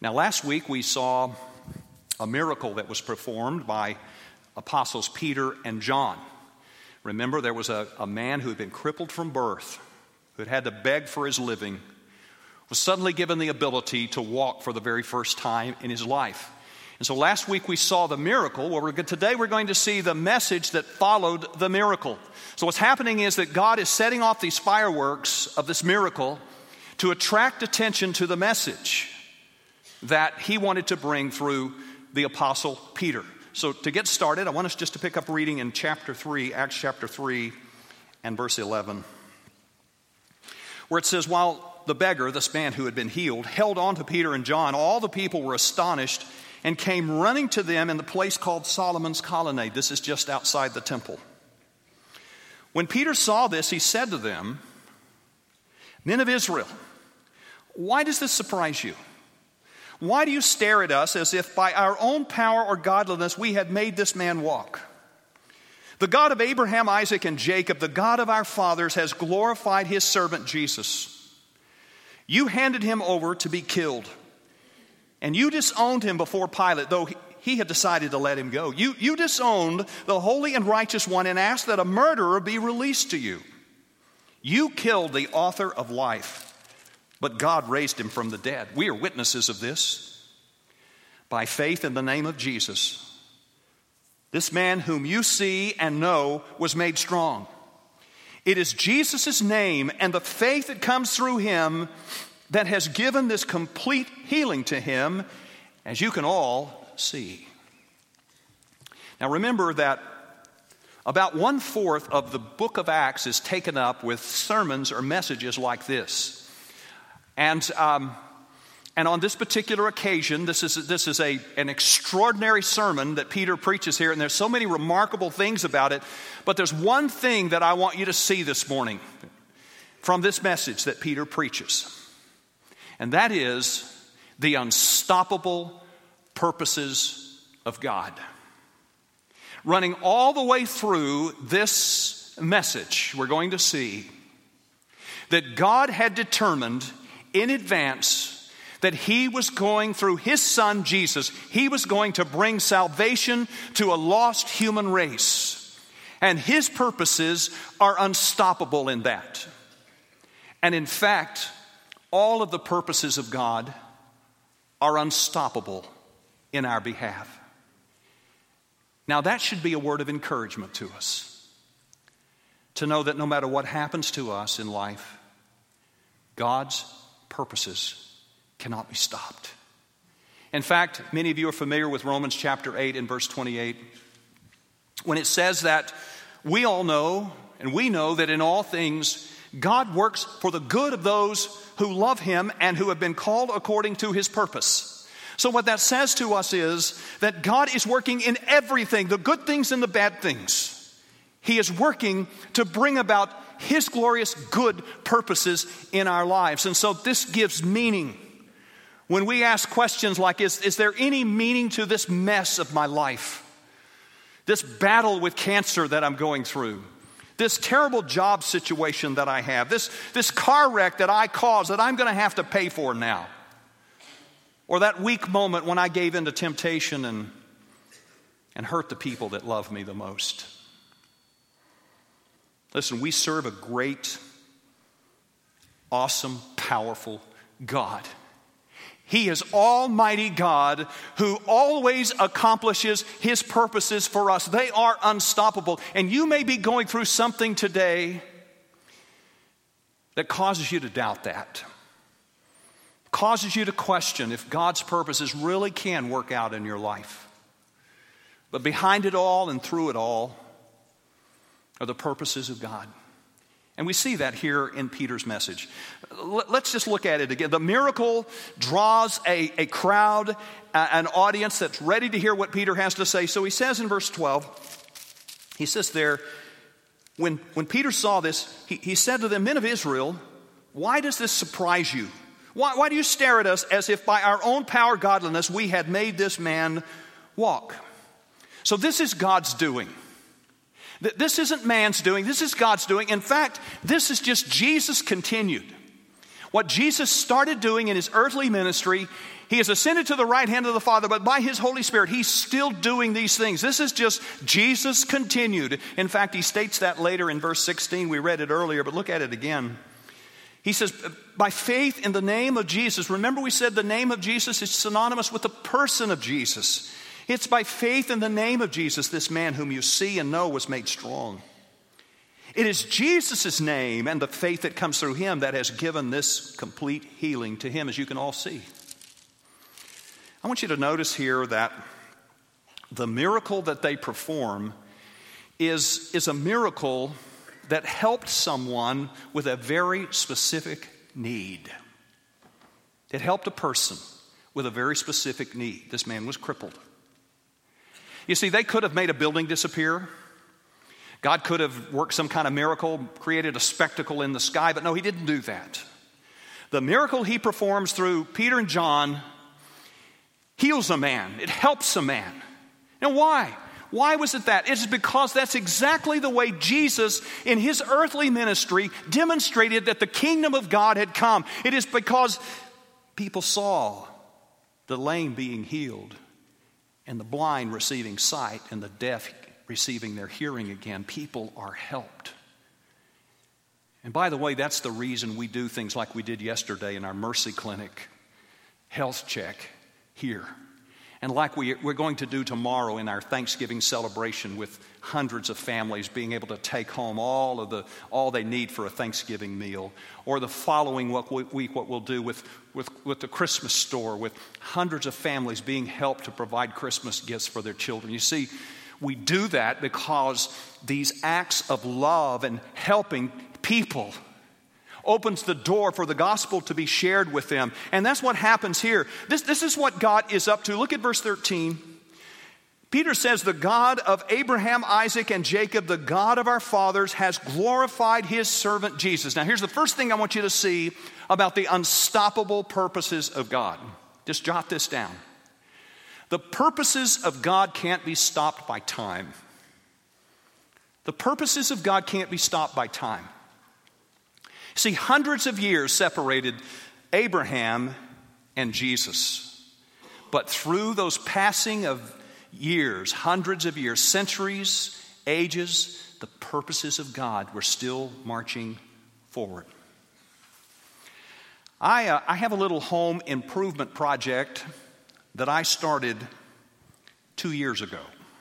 Now, last week we saw a miracle that was performed by apostles Peter and John. Remember, there was a man who had been crippled from birth, who had to beg for his living, was suddenly given the ability to walk for the very first time in his life. And so last week we saw the miracle. Today we're going to see the message that followed the miracle. So what's happening is that God is setting off these fireworks of this miracle to attract attention to the message that he wanted to bring through the apostle Peter. So to get started, I want us just to pick up reading in chapter 3, Acts chapter 3 and verse 11, where it says, while the beggar, this man who had been healed, held on to Peter and John, all the people were astonished and came running to them in the place called Solomon's Colonnade. This is just outside the temple. When Peter saw this, he said to them, "Men of Israel, why does this surprise you? Why do you stare at us as if by our own power or godliness we had made this man walk? The God of Abraham, Isaac, and Jacob, the God of our fathers, has glorified his servant Jesus. You handed him over to be killed, and you disowned him before Pilate, though he had decided to let him go. You disowned the holy and righteous one and asked that a murderer be released to you. You killed the author of life, but God raised him from the dead. We are witnesses of this. By faith in the name of Jesus, this man whom you see and know was made strong. It is Jesus' name and the faith that comes through him that has given this complete healing to him, as you can all see." Now remember that about 1/4 of the book of Acts is taken up with sermons or messages like this. And on this particular occasion, this is an extraordinary sermon that Peter preaches here, and there's so many remarkable things about it. But there's one thing that I want you to see this morning from this message that Peter preaches, and that is the unstoppable purposes of God. Running all the way through this message, we're going to see that God had determined in advance that he was going, through his son Jesus, he was going to bring salvation to a lost human race. And his purposes are unstoppable in that. And in fact, all of the purposes of God are unstoppable in our behalf. Now that should be a word of encouragement to us, to know that no matter what happens to us in life, God's purposes cannot be stopped. In fact, many of you are familiar with Romans chapter 8 and verse 28, when it says that we all know, and we know that in all things God works for the good of those who love him and who have been called according to his purpose. So what that says to us is that God is working in everything, the good things and the bad things. He is working to bring about his glorious good purposes in our lives. And so this gives meaning. When we ask questions like, is there any meaning to this mess of my life? This battle with cancer that I'm going through? This terrible job situation that I have? This car wreck that I caused that I'm going to have to pay for now? Or that weak moment when I gave in to temptation and hurt the people that love me the most? Listen, we serve a great, awesome, powerful God. He is Almighty God who always accomplishes his purposes for us. They are unstoppable. And you may be going through something today that causes you to doubt that. Causes you to question if God's purposes really can work out in your life. But behind it all and through it all are the purposes of God. And we see that here in Peter's message. Let's just look at it again. The miracle draws a crowd, an audience that's ready to hear what Peter has to say. So he says in verse 12, he says there, when Peter saw this, he said to them, "Men of Israel, why does this surprise you? Why do you stare at us as if by our own power, godliness, we had made this man walk?" So this is God's doing. This isn't man's doing. This is God's doing. In fact, this is just Jesus continued. What Jesus started doing in his earthly ministry, he has ascended to the right hand of the Father, but by his Holy Spirit, he's still doing these things. This is just Jesus continued. In fact, he states that later in verse 16. We read it earlier, but look at it again. He says, by faith in the name of Jesus. Remember we said the name of Jesus is synonymous with the person of Jesus. It's by faith in the name of Jesus, this man whom you see and know was made strong. It is Jesus' name and the faith that comes through him that has given this complete healing to him, as you can all see. I want you to notice here that the miracle that they perform is a miracle that helped someone with a very specific need. It helped a person with a very specific need. This man was crippled. You see, they could have made a building disappear. God could have worked some kind of miracle, created a spectacle in the sky, but no, he didn't do that. The miracle he performs through Peter and John heals a man. It helps a man. And why? Why was it that? It's because that's exactly the way Jesus, in his earthly ministry, demonstrated that the kingdom of God had come. It is because people saw the lame being healed, and the blind receiving sight, and the deaf receiving their hearing again. People are helped. And by the way, that's the reason we do things like we did yesterday in our Mercy Clinic health check here. And like we're going to do tomorrow in our Thanksgiving celebration with hundreds of families being able to take home all they need for a Thanksgiving meal. Or the following week what we'll do with the Christmas store, with hundreds of families being helped to provide Christmas gifts for their children. You see, we do that because these acts of love and helping people opens the door for the gospel to be shared with them. And that's what happens here. This is what God is up to. Look at verse 13. Peter says, the God of Abraham, Isaac, and Jacob, the God of our fathers, has glorified his servant Jesus. Now here's the first thing I want you to see about the unstoppable purposes of God. Just jot this down. The purposes of God can't be stopped by time. The purposes of God can't be stopped by time. See, hundreds of years separated Abraham and Jesus. But through those passing of years, hundreds of years, centuries, ages, the purposes of God were still marching forward. I have a little home improvement project that I started 2 years ago.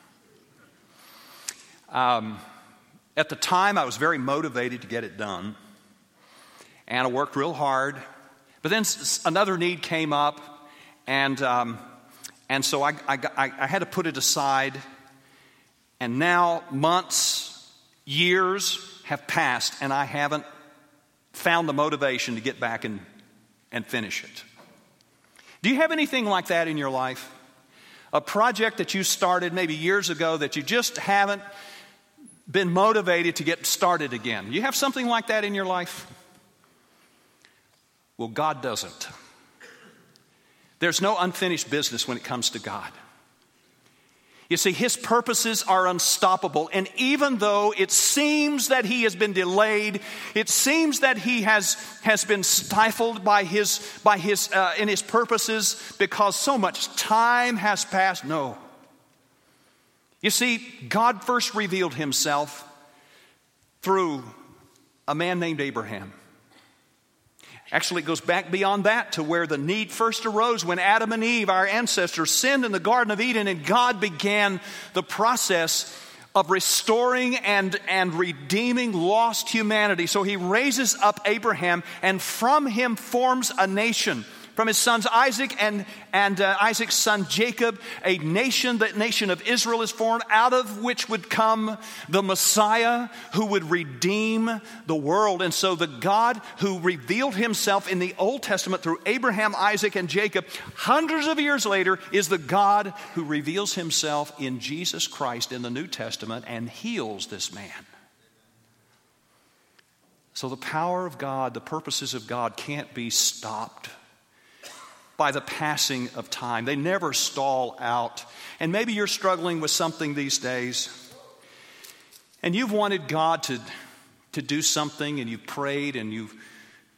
At the time, I was very motivated to get it done. And I worked real hard. But then another need came up. And so I had to put it aside. And now months, years have passed. And I haven't found the motivation to get back and finish it. Do you have anything like that in your life? A project that you started maybe years ago that you just haven't been motivated to get started again. You have something like that in your life? Well, God doesn't. There's no unfinished business when it comes to God. You see, his purposes are unstoppable. And even though it seems that he has been delayed, it seems that he has been stifled in his purposes because so much time has passed. No. You see, God first revealed himself through a man named Abraham. Actually, it goes back beyond that to where the need first arose when Adam and Eve, our ancestors, sinned in the Garden of Eden, and God began the process of restoring and redeeming lost humanity. So he raises up Abraham, and from him forms a nation. From his sons Isaac and Isaac's son Jacob, a nation, the nation of Israel is formed, out of which would come the Messiah who would redeem the world. And so the God who revealed himself in the Old Testament through Abraham, Isaac, and Jacob, hundreds of years later, is the God who reveals himself in Jesus Christ in the New Testament and heals this man. So the power of God, the purposes of God can't be stopped by the passing of time. They never stall out. And maybe you're struggling with something these days, and you've wanted God to do something, and you've prayed, and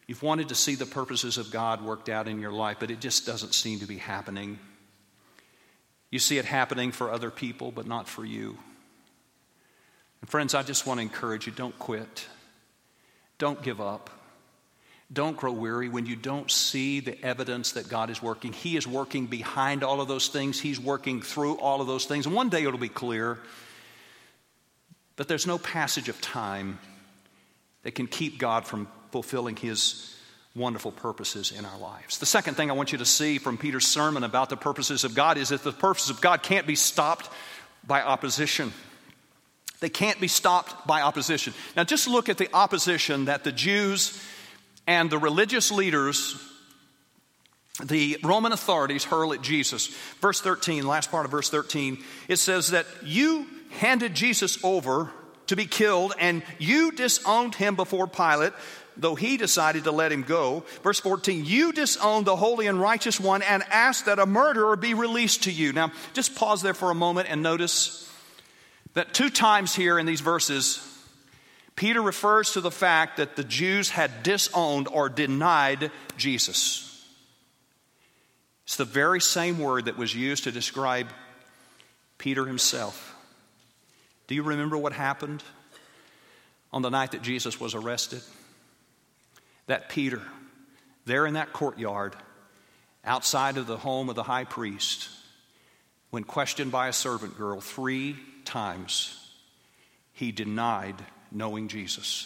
You've wanted to see the purposes of God worked out in your life, but it just doesn't seem to be happening. You see it happening for other people, but not for you. And friends, I just want to encourage you, don't quit. Don't give up. Don't grow weary when you don't see the evidence that God is working. He is working behind all of those things. He's working through all of those things. And one day it'll be clear. But there's no passage of time that can keep God from fulfilling His wonderful purposes in our lives. The second thing I want you to see from Peter's sermon about the purposes of God is that the purposes of God can't be stopped by opposition. They can't be stopped by opposition. Now just look at the opposition that the Jews and the religious leaders, the Roman authorities, hurl at Jesus. Verse 13, last part of verse 13, it says that you handed Jesus over to be killed, and you disowned him before Pilate, though he decided to let him go. Verse 14, you disowned the holy and righteous one and asked that a murderer be released to you. Now, just pause there for a moment and notice that 2 times here in these verses, Peter refers to the fact that the Jews had disowned or denied Jesus. It's the very same word that was used to describe Peter himself. Do you remember what happened on the night that Jesus was arrested? That Peter, there in that courtyard, outside of the home of the high priest, when questioned by a servant girl 3 times, he denied knowing Jesus.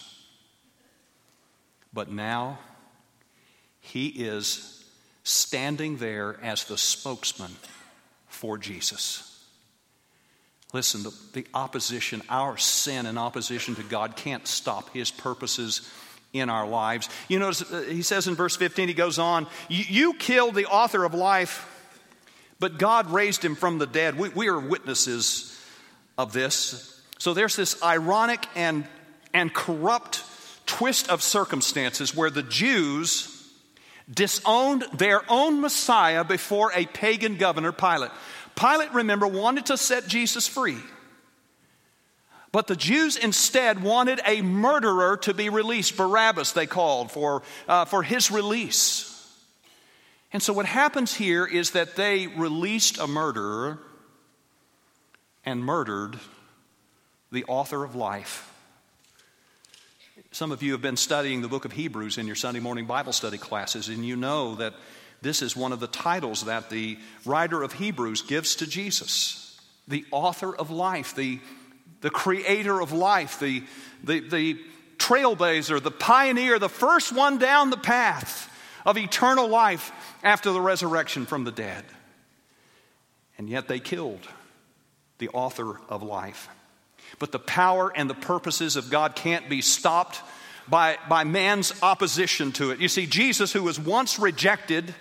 But now, he is standing there as the spokesman for Jesus. Listen, the opposition, our sin and opposition to God can't stop His purposes in our lives. You notice he says in verse 15, he goes on, you killed the author of life, but God raised him from the dead. We are witnesses of this. So there's this ironic and corrupt twist of circumstances where the Jews disowned their own Messiah before a pagan governor, Pilate. Pilate, remember, wanted to set Jesus free. But the Jews instead wanted a murderer to be released. Barabbas, they called for his release. And so what happens here is that they released a murderer and murdered the author of life. Some of you have been studying the book of Hebrews in your Sunday morning Bible study classes, and you know that this is one of the titles that the writer of Hebrews gives to Jesus. The author of life, the creator of life, the trailblazer, the pioneer, the first one down the path of eternal life after the resurrection from the dead. And yet they killed the author of life. But the power and the purposes of God can't be stopped by man's opposition to it. You see, Jesus, who was once rejected,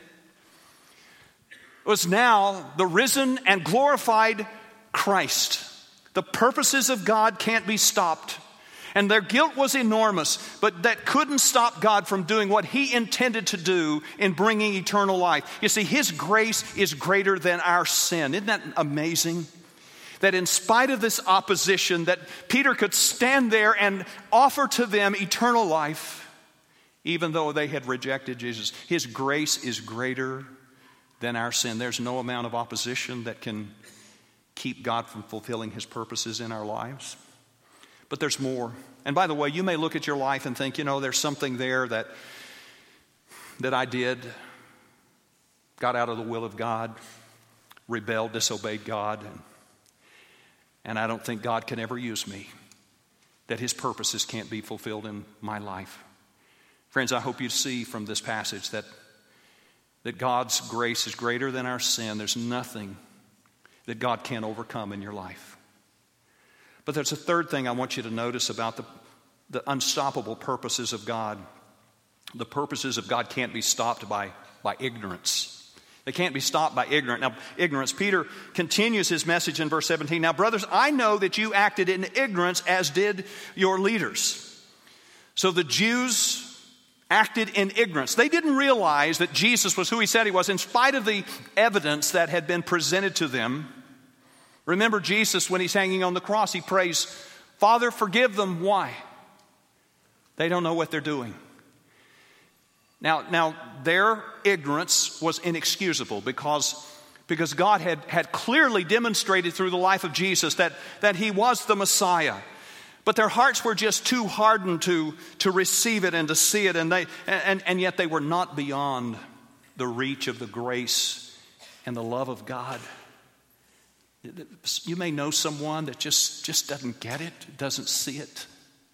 was now the risen and glorified Christ. The purposes of God can't be stopped. And their guilt was enormous, but that couldn't stop God from doing what He intended to do in bringing eternal life. You see, His grace is greater than our sin. Isn't that amazing? That in spite of this opposition, that Peter could stand there and offer to them eternal life, even though they had rejected Jesus. His grace is greater than our sin. There's no amount of opposition that can keep God from fulfilling His purposes in our lives. But there's more. And by the way, you may look at your life and think, there's something there that I did, got out of the will of God, rebelled, disobeyed God, and I don't think God can ever use me, that His purposes can't be fulfilled in my life. Friends, I hope you see from this passage that God's grace is greater than our sin. There's nothing that God can't overcome in your life. But there's a third thing I want you to notice about the unstoppable purposes of God. The purposes of God can't be stopped by ignorance. They can't be stopped by ignorance. Peter continues his message in verse 17. Now, brothers, I know that you acted in ignorance as did your leaders. So the Jews acted in ignorance. They didn't realize that Jesus was who He said He was in spite of the evidence that had been presented to them. Remember Jesus, when He's hanging on the cross, He prays, Father, forgive them. Why? They don't know what they're doing. Now their ignorance was inexcusable because God had clearly demonstrated through the life of Jesus that he was the Messiah. But their hearts were just too hardened to receive it and to see it, and yet they were not beyond the reach of the grace and the love of God. You may know someone that just doesn't get it, doesn't see it.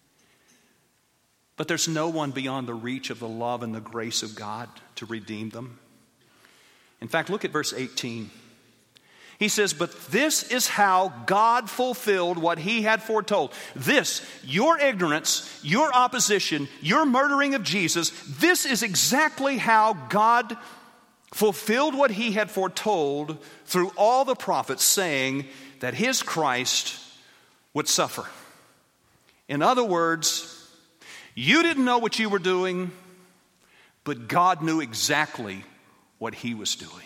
But there's no one beyond the reach of the love and the grace of God to redeem them. In fact, look at verse 18. He says, but this is how God fulfilled what he had foretold. This, your ignorance, your opposition, your murdering of Jesus, this is exactly how God fulfilled what he had foretold through all the prophets, saying that his Christ would suffer. In other words, you didn't know what you were doing, but God knew exactly what he was doing.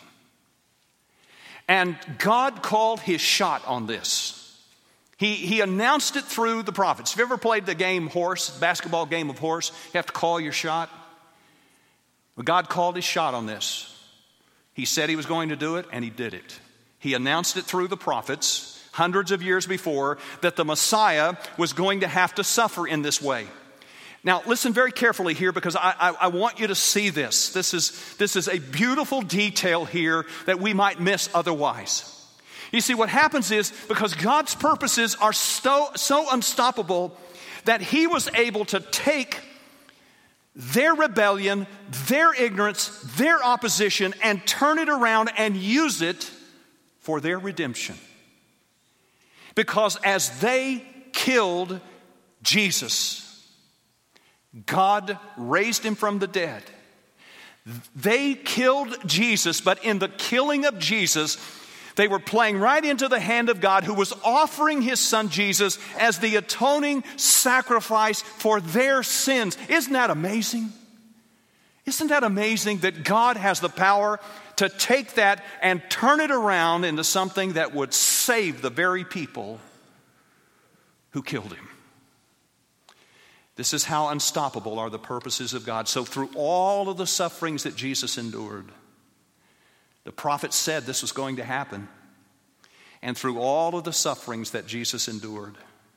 And God called his shot on this. He announced it through the prophets. Have you ever played the game horse, basketball game of horse? You have to call your shot. But God called his shot on this. He said he was going to do it, and he did it. He announced it through the prophets hundreds of years before that the Messiah was going to have to suffer in this way. Now, listen very carefully here, because I want you to see this. This is a beautiful detail here that we might miss otherwise. You see, what happens is, because God's purposes are so unstoppable, that he was able to take their rebellion, their ignorance, their opposition, and turn it around and use it for their redemption. Because as they killed Jesus, God raised him from the dead. They killed Jesus, but in the killing of Jesus, they were playing right into the hand of God, who was offering his son Jesus as the atoning sacrifice for their sins. Isn't that amazing? Isn't that amazing that God has the power to take that and turn it around into something that would save the very people who killed him? This is how unstoppable are the purposes of God. So through all of the sufferings that Jesus endured, the prophet said this was going to happen. And through all of the sufferings that Jesus endured,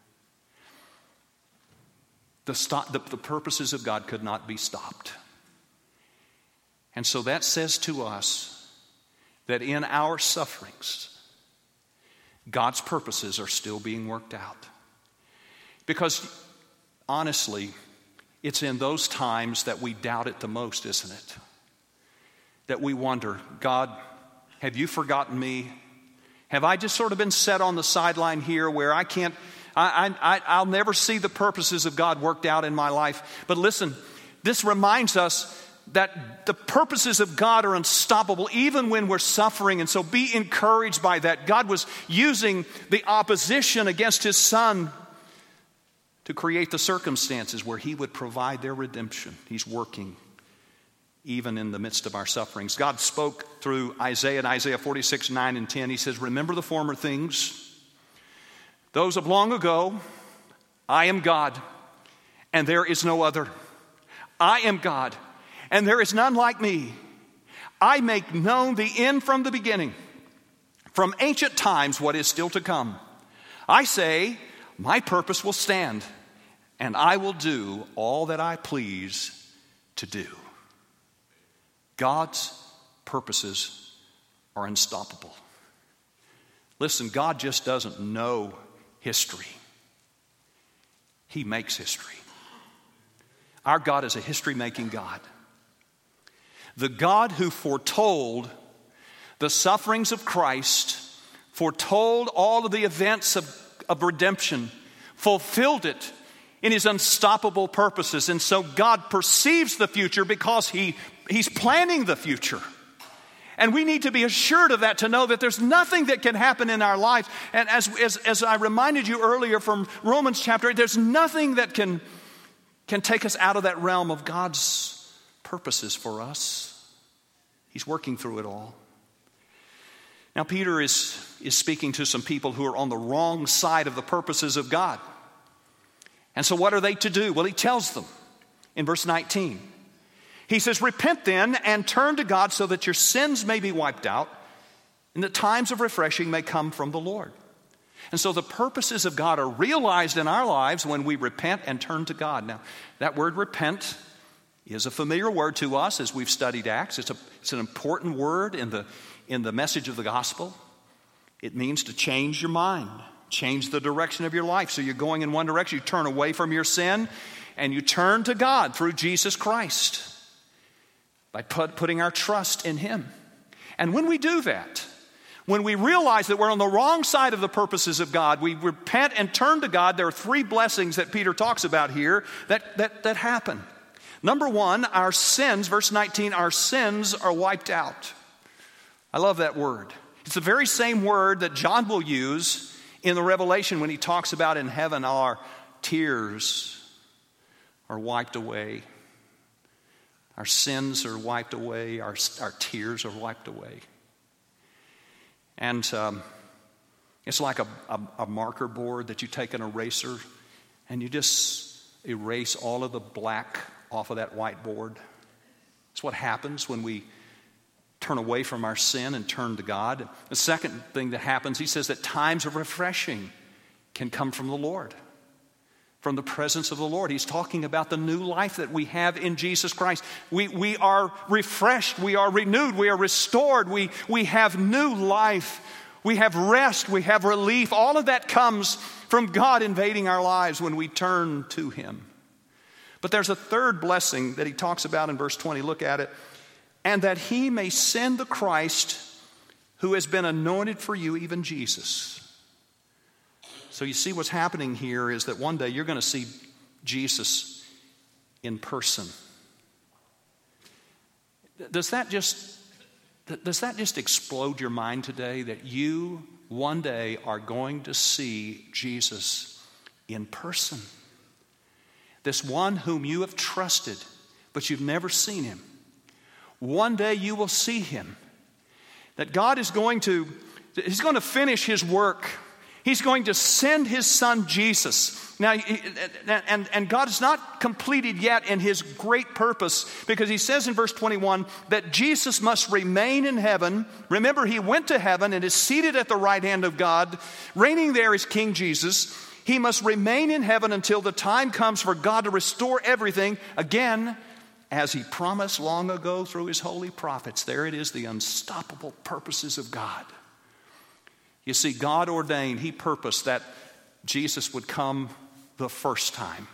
the purposes of God could not be stopped. And so that says to us that in our sufferings, God's purposes are still being worked out. Because honestly, it's in those times that we doubt it the most, isn't it? That we wonder, God, have you forgotten me? Have I just sort of been set on the sideline here where I'll never see the purposes of God worked out in my life? But listen, this reminds us that the purposes of God are unstoppable even when we're suffering. And so be encouraged by that. God was using the opposition against his son to create the circumstances where he would provide their redemption. He's working even in the midst of our sufferings. God spoke through Isaiah in Isaiah 46, 9 and 10. He says, remember the former things, those of long ago. I am God, and there is no other. I am God, and there is none like me. I make known the end from the beginning, from ancient times what is still to come. I say, my purpose will stand, and I will do all that I please to do. God's purposes are unstoppable. Listen, God just doesn't know history. He makes history. Our God is a history-making God. The God who foretold the sufferings of Christ, foretold all of the events of redemption, fulfilled it in his unstoppable purposes. And so God perceives the future because he's planning the future. And we need to be assured of that, to know that there's nothing that can happen in our life. And as I reminded you earlier from Romans chapter 8, there's nothing that can take us out of that realm of God's purposes for us. He's working through it all. Now, Peter is speaking to some people who are on the wrong side of the purposes of God. And so what are they to do? Well, he tells them in verse 19. He says, repent then and turn to God so that your sins may be wiped out and that times of refreshing may come from the Lord. And so the purposes of God are realized in our lives when we repent and turn to God. Now, that word repent is a familiar word to us as we've studied Acts. It's an important word in the message of the gospel. It means to change your mind, change the direction of your life. So you're going in one direction, you turn away from your sin, and you turn to God through Jesus Christ by putting our trust in Him. And when we do that, when we realize that we're on the wrong side of the purposes of God, we repent and turn to God. There are three blessings that Peter talks about here that happen. Number one, our sins, verse 19, our sins are wiped out. I love that word. It's the very same word that John will use in the Revelation when he talks about in heaven our tears are wiped away. Our sins are wiped away. Our tears are wiped away. And it's like a marker board that you take an eraser and you just erase all of the black off of that whiteboard. It's what happens when we turn away from our sin and turn to God. The second thing that happens, he says that times of refreshing can come from the Lord, from the presence of the Lord. He's talking about the new life that we have in Jesus Christ. We are refreshed, we are renewed, we are restored, we have new life, we have rest, we have relief. All of that comes from God invading our lives when we turn to Him. But there's a third blessing that he talks about in verse 20. Look at it. And that He may send the Christ who has been anointed for you, even Jesus. So you see what's happening here is that one day you're going to see Jesus in person. Does that just explode your mind today that you one day are going to see Jesus in person? This one whom you have trusted, but you've never seen Him. One day you will see Him. That God is He's going to finish His work. He's going to send His Son Jesus. Now, and God is not completed yet in His great purpose, because He says in verse 21 that Jesus must remain in heaven. Remember, He went to heaven and is seated at the right hand of God. Reigning there is King Jesus. He must remain in heaven until the time comes for God to restore everything again, as He promised long ago through His holy prophets. There it is, the unstoppable purposes of God. You see, God ordained, He purposed that Jesus would come the first time.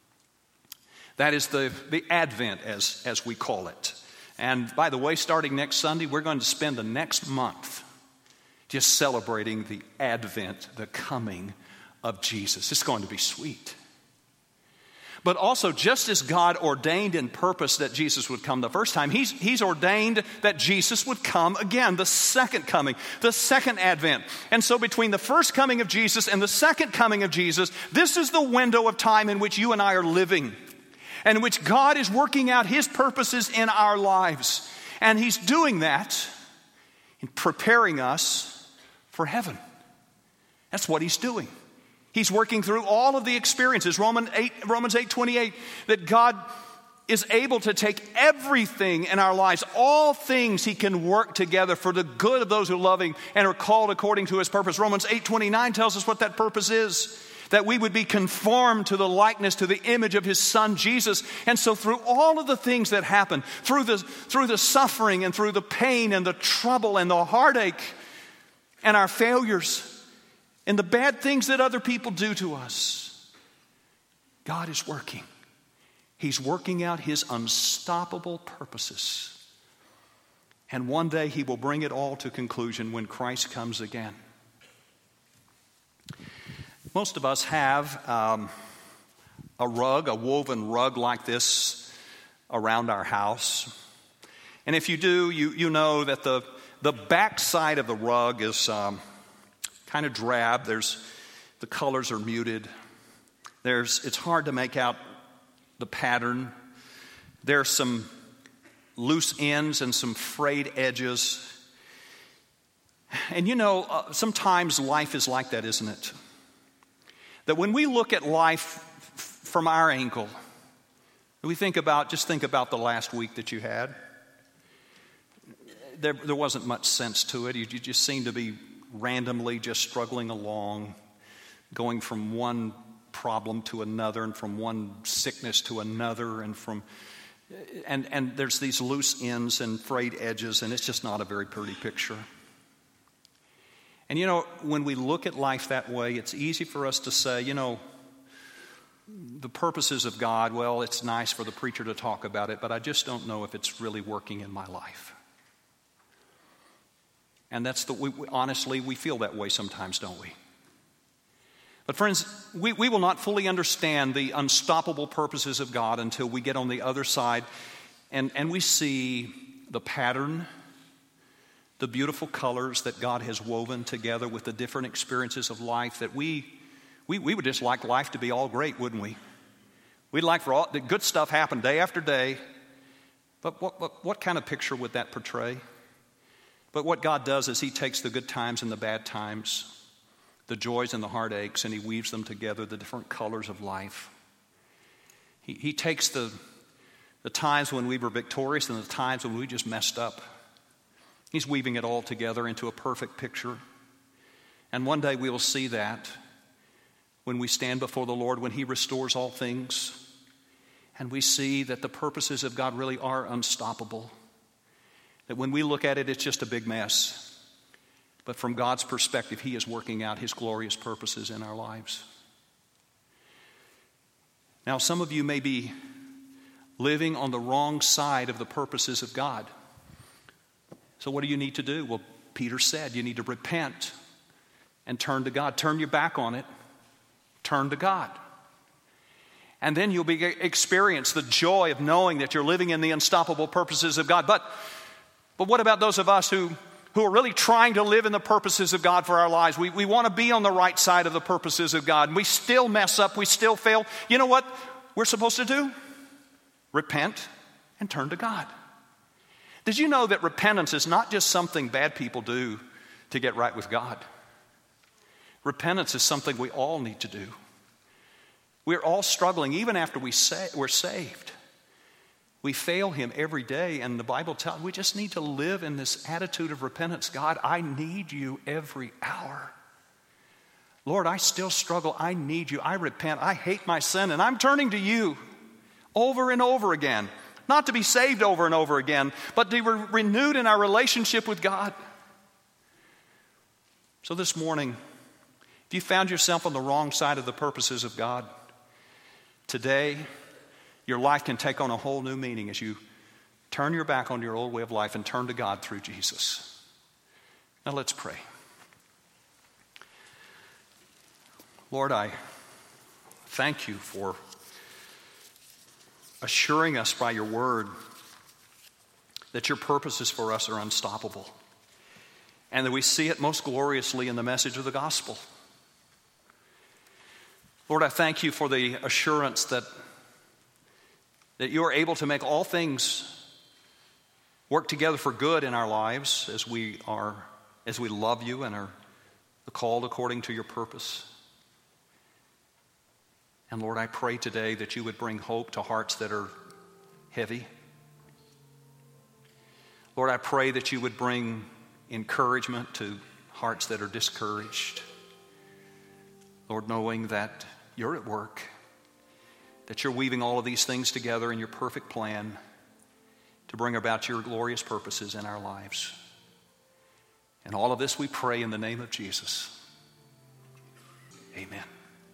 That is the Advent, as we call it. And by the way, starting next Sunday, we're going to spend the next month just celebrating the Advent, the coming of Jesus. It's going to be sweet. But also, just as God ordained and purposed that Jesus would come the first time, He's ordained that Jesus would come again, the second coming, the second advent. And so between the first coming of Jesus and the second coming of Jesus, this is the window of time in which you and I are living, and in which God is working out His purposes in our lives. And He's doing that in preparing us for heaven. That's what He's doing. He's working through all of the experiences. Romans 8:28, that God is able to take everything in our lives, all things He can work together for the good of those who love Him and are called according to His purpose. Romans 8:29 tells us what that purpose is, that we would be conformed to the likeness, to the image of His Son, Jesus. And so through all of the things that happen, through the suffering and through the pain and the trouble and the heartache and our failures, and the bad things that other people do to us, God is working. He's working out His unstoppable purposes. And one day He will bring it all to conclusion when Christ comes again. Most of us have a woven rug like this around our house. And if you do, you know that the back side of the rug is kind of drab. The colors are muted. It's hard to make out the pattern. There's some loose ends and some frayed edges. And sometimes life is like that, isn't it? That when we look at life from our angle, We think about the last week that you had. There wasn't much sense to it. You just seemed to be randomly just struggling along, going from one problem to another and from one sickness to another and there's these loose ends and frayed edges, and it's just not a very pretty picture. And when we look at life that way, it's easy for us to say, the purposes of God, well, it's nice for the preacher to talk about it, but I just don't know if it's really working in my life. And honestly, we feel that way sometimes, don't we? But friends, we will not fully understand the unstoppable purposes of God until we get on the other side and we see the pattern, the beautiful colors that God has woven together with the different experiences of life that we would just like life to be all great, wouldn't we? We'd like for all the good stuff happen day after day. But what kind of picture would that portray? But what God does is He takes the good times and the bad times, the joys and the heartaches, and He weaves them together, the different colors of life. He takes the times when we were victorious and the times when we just messed up. He's weaving it all together into a perfect picture. And one day we will see that when we stand before the Lord, when He restores all things, and we see that the purposes of God really are unstoppable. That when we look at it, it's just a big mess. But from God's perspective, He is working out His glorious purposes in our lives. Now, some of you may be living on the wrong side of the purposes of God. So what do you need to do? Well, Peter said you need to repent and turn to God. Turn your back on it. Turn to God. And then you'll experience the joy of knowing that you're living in the unstoppable purposes of God. But what about those of us who are really trying to live in the purposes of God for our lives? We want to be on the right side of the purposes of God. And we still mess up. We still fail. You know what we're supposed to do? Repent and turn to God. Did you know that repentance is not just something bad people do to get right with God? Repentance is something we all need to do. We're all struggling even after we're saved. We fail Him every day, and the Bible tells we just need to live in this attitude of repentance. God, I need You every hour. Lord, I still struggle. I need You. I repent. I hate my sin, and I'm turning to You over and over again. Not to be saved over and over again, but to be renewed in our relationship with God. So this morning, if you found yourself on the wrong side of the purposes of God, today, your life can take on a whole new meaning as you turn your back on your old way of life and turn to God through Jesus. Now let's pray. Lord, I thank You for assuring us by Your word that Your purposes for us are unstoppable, and that we see it most gloriously in the message of the gospel. Lord, I thank You for the assurance that You are able to make all things work together for good in our lives as we love You and are called according to Your purpose. And Lord, I pray today that You would bring hope to hearts that are heavy. Lord, I pray that You would bring encouragement to hearts that are discouraged. Lord, knowing that You're at work, that You're weaving all of these things together in Your perfect plan to bring about Your glorious purposes in our lives. And all of this we pray in the name of Jesus. Amen.